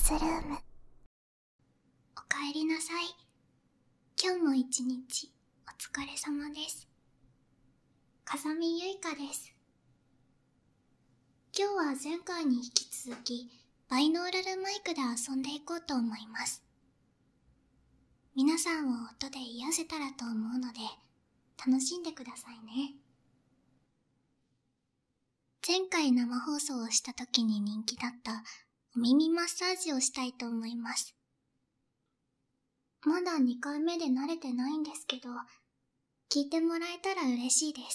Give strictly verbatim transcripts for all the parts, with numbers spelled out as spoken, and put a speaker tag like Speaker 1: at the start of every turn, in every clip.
Speaker 1: スルーム。おかえりなさい。今日も一日お疲れ様です。風見ゆいかです。今日は前回に引き続きバイノーラルマイクで遊んでいこうと思います。皆さんを音で癒せたらと思うので楽しんでくださいね。前回生放送をした時に人気だったお耳マッサージをしたいと思います。まだにかいめで慣れてないんですけど、聞いてもらえたら嬉しいです。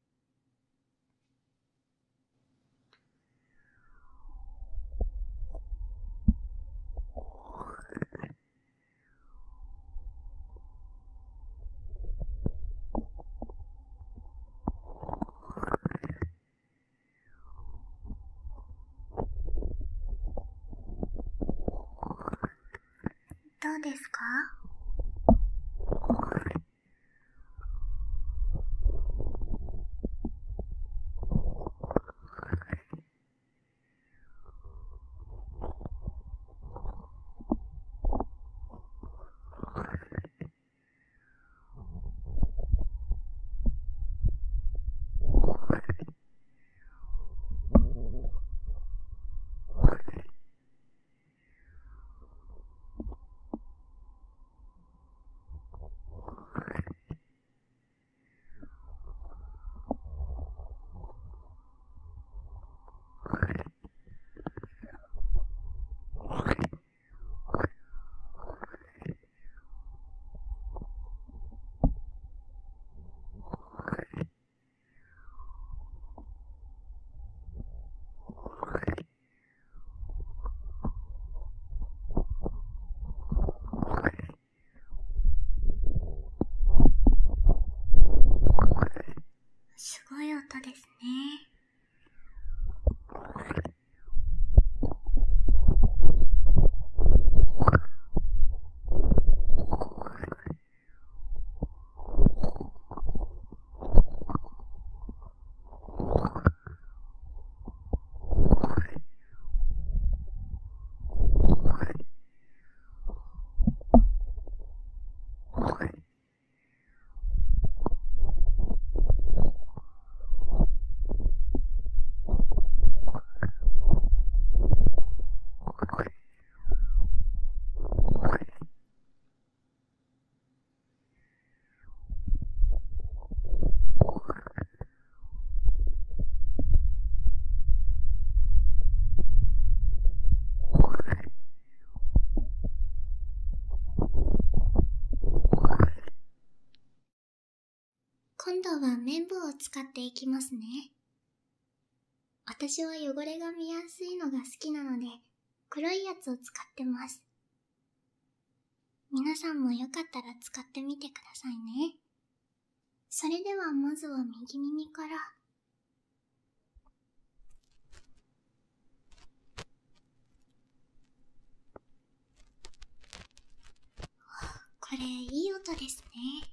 Speaker 1: どうですか？すごい音ですね。今度は綿棒を使っていきますね。私は汚れが見やすいのが好きなので黒いやつを使ってます。皆さんもよかったら使ってみてくださいね。それではまずは右耳から。これいい音ですね。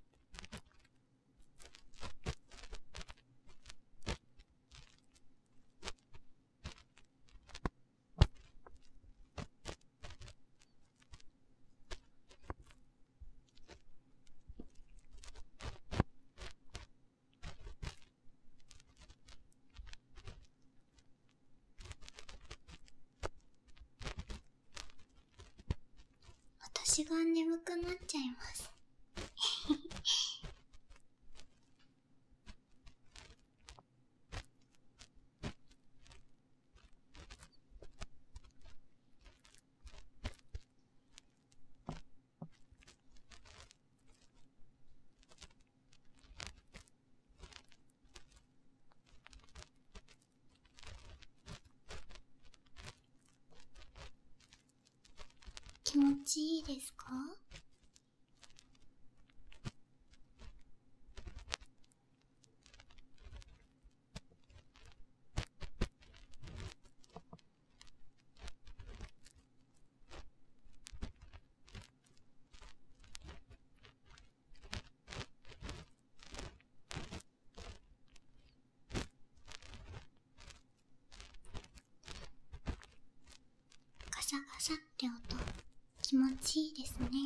Speaker 1: 私が眠くなっちゃいます気持ちいいですか？ガサガさって音、気持ちいいですね。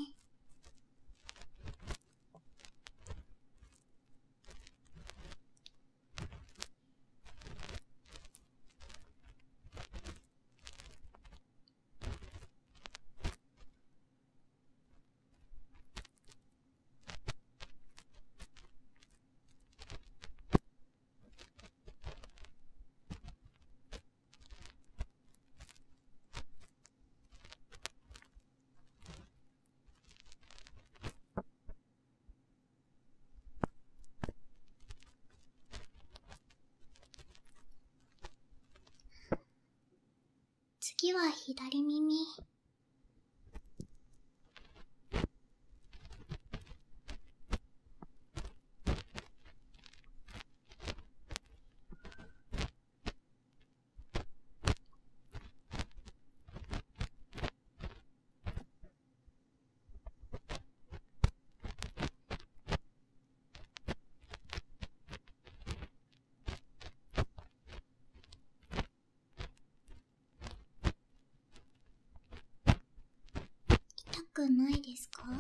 Speaker 1: 次は左耳。痛くないですか？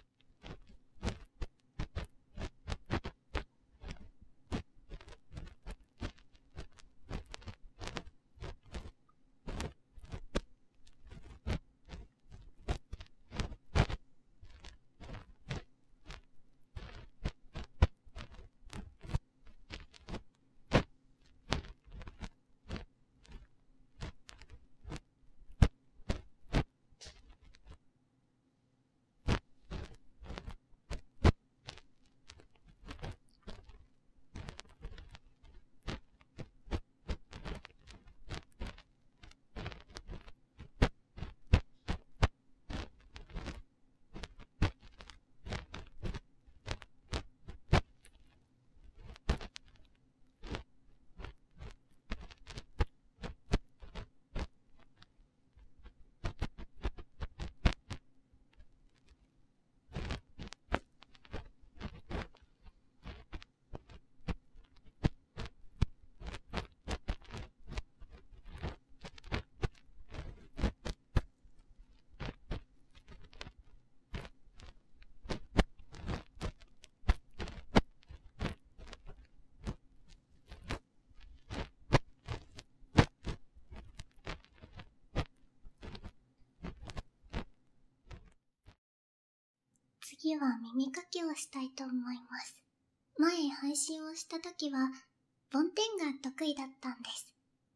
Speaker 1: 次は耳かきをしたいと思います。前配信をした時は、梵天が得意だったんです。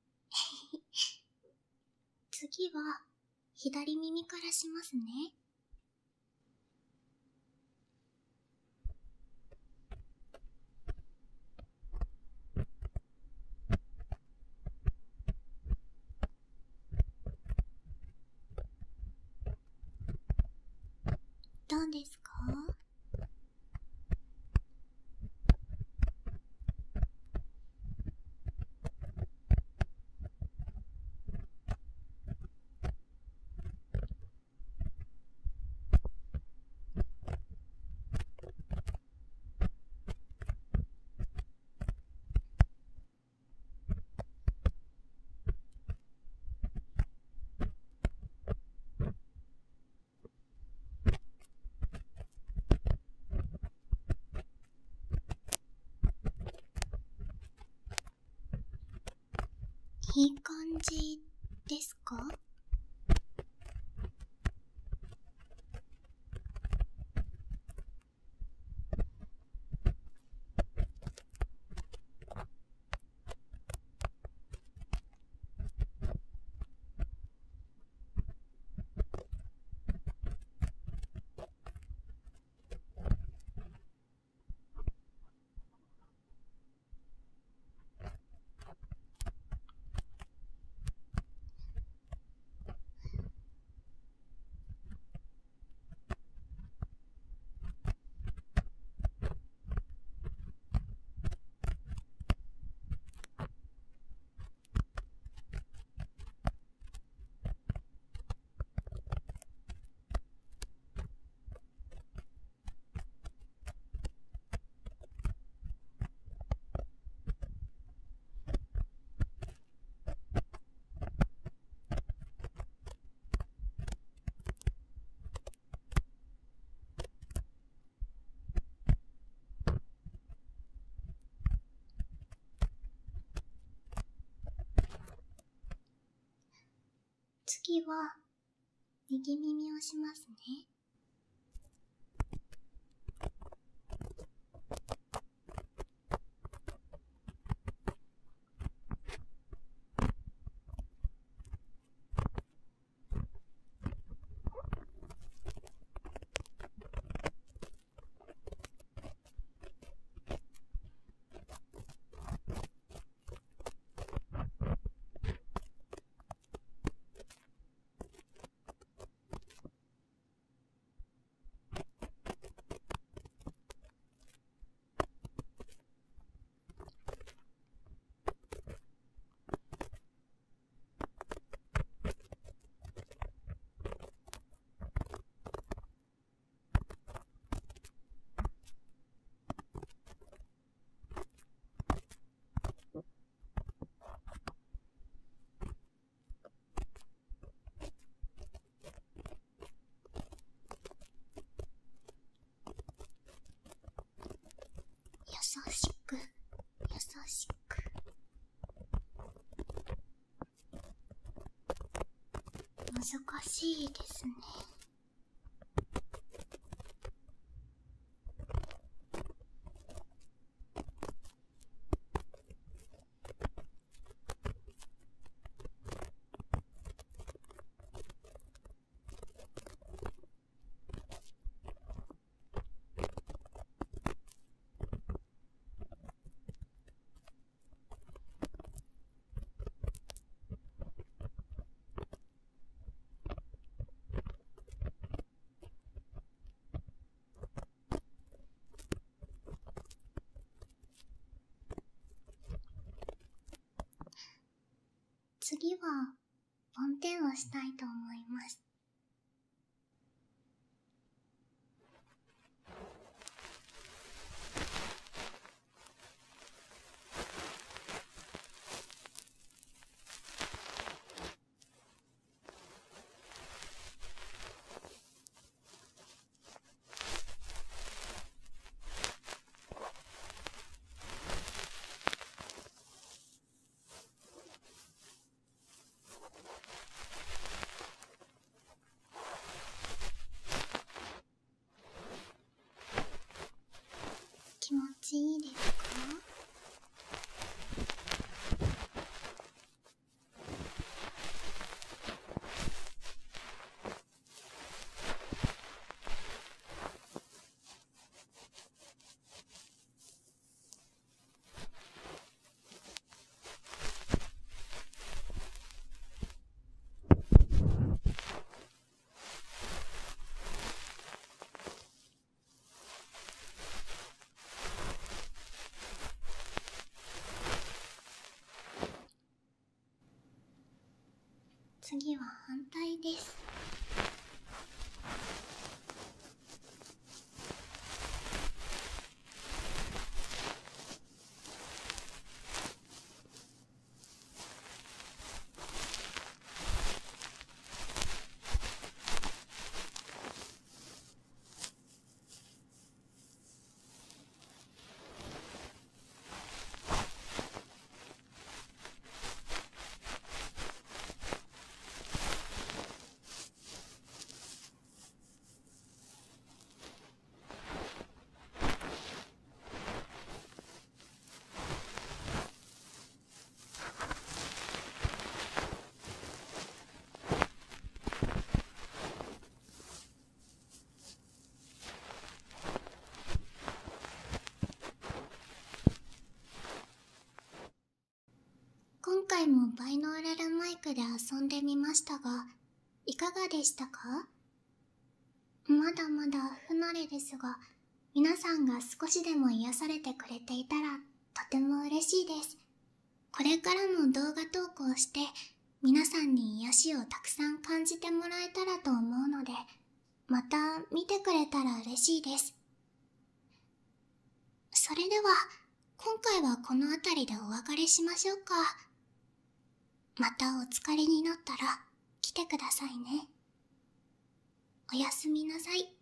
Speaker 1: 次は、左耳からしますね。どうですか？いい感じですか？ 次は右耳をしますね。優しく、優しく。難しいですね。次は梵天をしたいと思います。気持ちいいですか？次は反対です。今回もバイノーラルマイクで遊んでみましたが、いかがでしたか？まだまだ不慣れですが、皆さんが少しでも癒されてくれていたらとても嬉しいです。これからも動画投稿して皆さんに癒しをたくさん感じてもらえたらと思うので、また見てくれたら嬉しいです。それでは今回はこの辺りでお別れしましょうか。またお疲れになったら来てくださいね。おやすみなさい。